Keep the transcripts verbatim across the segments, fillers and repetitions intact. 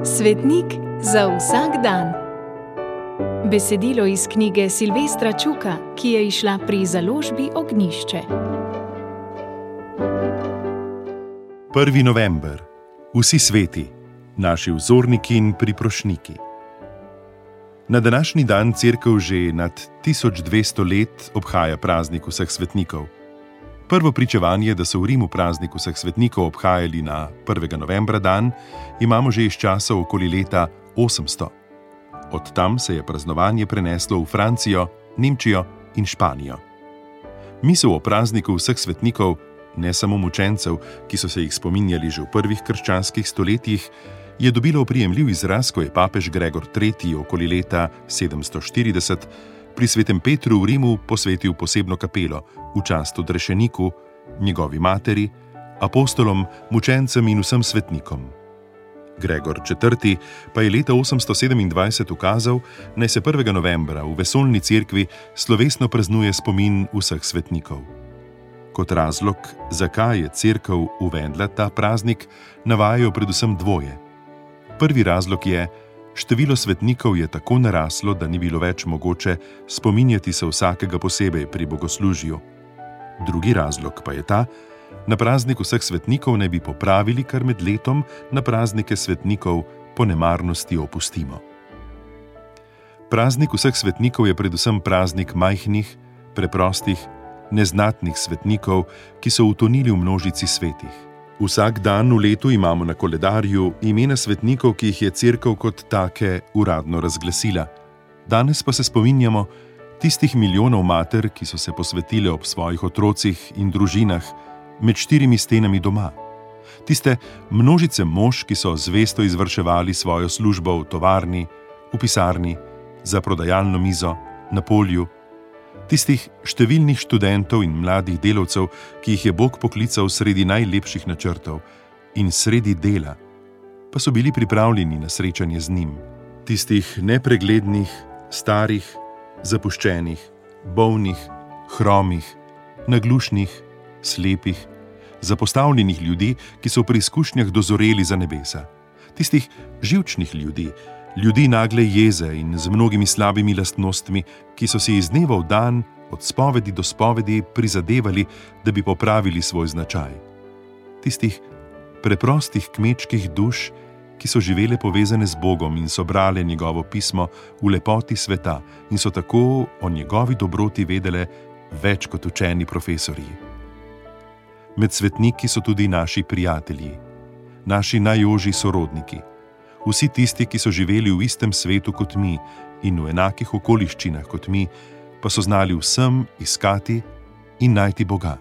Svetnik za vsak dan. Besedilo iz knjige Silvestra Čuka, ki je izšla pri založbi Ognjišče. prvi november. Vsi sveti, naši vzorniki in priprošniki. Na današnji dan Cerkev že nad tisoč dvesto let obhaja praznik vseh svetnikov. Prvo pričevanje, da so v Rimu praznik vseh svetnikov obhajali na prvega novembra dan, imamo že iz časov okoli leta osemsto. Od tam se je praznovanje preneslo v Francijo, Nemčijo in Španijo. Misel o prazniku vseh svetnikov, ne samo mučencev, ki so se jih spominjali že v prvih krščanskih stoletjih, je dobilo oprijemljiv izraz, ko je papež Gregor tretji okoli leta sedemsto štirideset pri svetem Petru v Rimu posvetil posebno kapelo v čast odrešeniku, njegovi materi, apostolom, mučencem in vsem svetnikom. Gregor četrti pa je leta osemsto sedemindvajset ukazal, naj se prvega novembra v vesoljni cerkvi slovesno praznuje spomin vseh svetnikov. Kot razlog, zakaj je Cerkev uvedla ta praznik, navajajo predvsem dvoje. Prvi razlog je, število svetnikov je tako naraslo, da ni bilo več mogoče spominjati se vsakega posebej pri bogoslužju. Drugi razlog pa je ta, na praznik vseh svetnikov naj bi popravili, kar med letom na praznike svetnikov po nemarnosti opustimo. Praznik vseh svetnikov je predvsem praznik majhnih, preprostih, neznatnih svetnikov, ki so utonili v množici svetih. Vsak dan v letu imamo na koledarju imena svetnikov, ki jih je Cerkev kot take uradno razglasila. Danes pa se spominjamo tistih milijonov mater, ki so se posvetile ob svojih otrocih in družinah med štirimi stenami doma. Tiste množice mož, ki so zvesto izvrševali svojo službo v tovarni, v pisarni, za prodajalno mizo, na polju. Tistih številnih študentov in mladih delavcev, ki jih je Bog poklical sredi najlepših načrtov in sredi dela, pa so bili pripravljeni na srečanje z njim. Tistih nepreglednih, starih, zapuščenih, bolnih, hromih, naglušnih, slepih, zapostavljenih ljudi, ki so pri izkušnjah dozoreli za nebesa. Tistih živčnih ljudi, ljudi nagle jeze in z mnogimi slabimi lastnostmi, ki so si iz dneva v dan, od spovedi do spovedi prizadevali, da bi popravili svoj značaj. Tistih preprostih kmečkih duš, ki so živele povezane z Bogom in so brale njegovo pismo v lepoti sveta in so tako o njegovi dobroti vedele več kot učeni profesorji. Med svetniki so tudi naši prijatelji, naši najožji sorodniki, vsi tisti, ki so živeli v istem svetu kot mi in v enakih okoliščinah kot mi, pa so znali vsem iskati in najti Boga.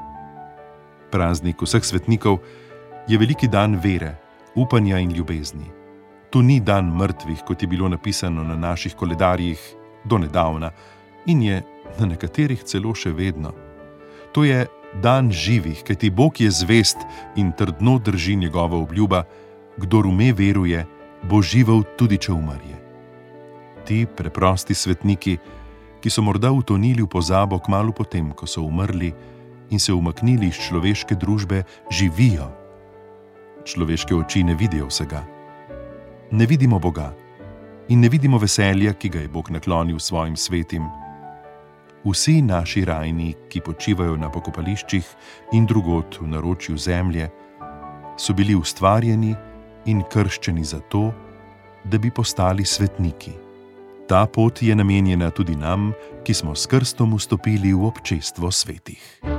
Praznik vseh svetnikov je veliki dan vere, upanja in ljubezni. Tu ni dan mrtvih, kot je bilo napisano na naših koledarjih do nedavna in je na nekaterih celo še vedno. To je dan živih, kajti Bog je zvest in trdno drži njegova obljuba, kdor ume veruje, bo živel tudi če umrje. Ti preprosti svetniki, ki so morda utonili v pozabo kmalu potem, ko so umrli in se umaknili iz človeške družbe, živijo. Človeške oči ne vidijo vsega. Ne vidimo Boga in ne vidimo veselja, ki ga je Bog naklonil svojim svetim. Vsi naši rajni, ki počivajo na pokopališčih in drugod v naročju zemlje, so bili ustvarjeni in krščeni zato, da bi postali svetniki. Ta pot je namenjena tudi nam, ki smo s krstom vstopili v občestvo svetih.